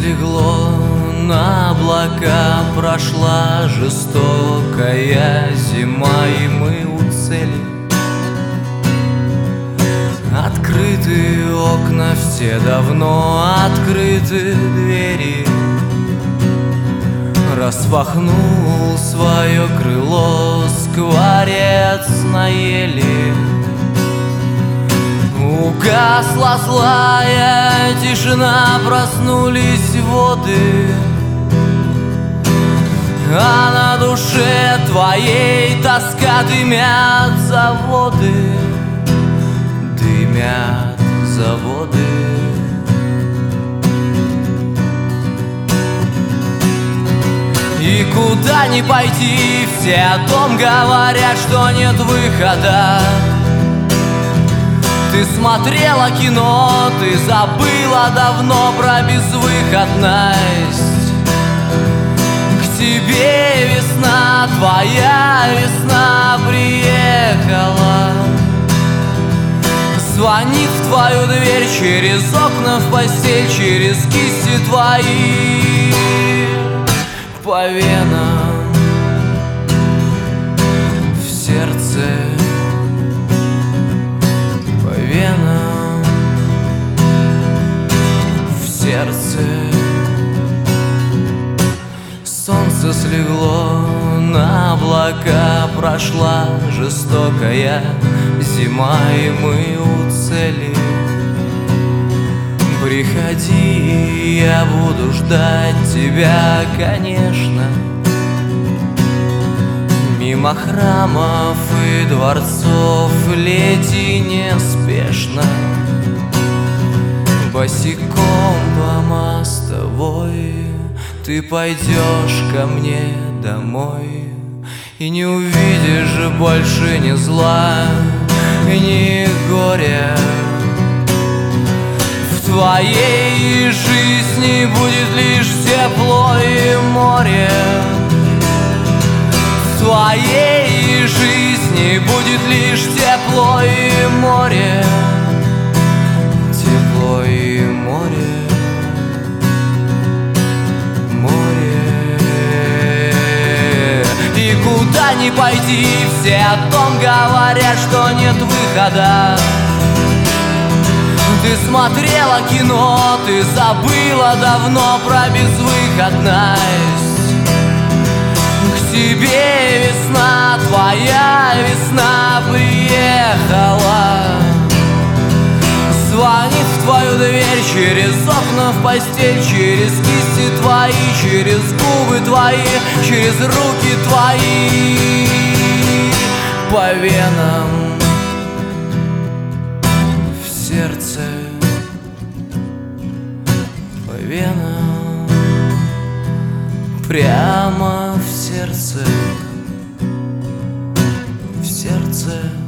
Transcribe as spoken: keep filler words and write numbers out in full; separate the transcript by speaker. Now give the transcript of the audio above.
Speaker 1: слегло на облака, прошла жестокая зима, и мы у цели. Открыты окна, все давно открыты двери. Распахнул свое крыло скворец на ели. Угасла злая тишина, проснулись воды, а на душе твоей тоска. Дымят заводы, дымят заводы. И куда ни пойти, все о том говорят, что нет выхода. Ты смотрела кино, ты забыла давно про безвыходность. К тебе весна, твоя весна приехала. Звонит в твою дверь через окна, в постель, через кисти твои. По венам, в сердце, по венам, в сердце. Солнце слегло на облака, прошла жестокая зима, и мы у цели. Приходи, я буду ждать тебя, конечно. Мимо храмов и дворцов лети неспешно. Босиком по мостовой ты пойдешь ко мне домой, и не увидишь больше ни зла, ни горя. В твоей жизни будет лишь тепло и море. В твоей жизни будет лишь тепло и море. Тепло и море. Море. И куда ни пойди, все о том говорят, что нет выхода. Ты смотрела кино, ты забыла давно про безвыходность. К тебе весна, твоя весна приехала. Звонит в твою дверь через окна, в постель, через кисти твои, через губы твои, через руки твои. По венам, в сердце, по венам, прямо в сердце, в сердце.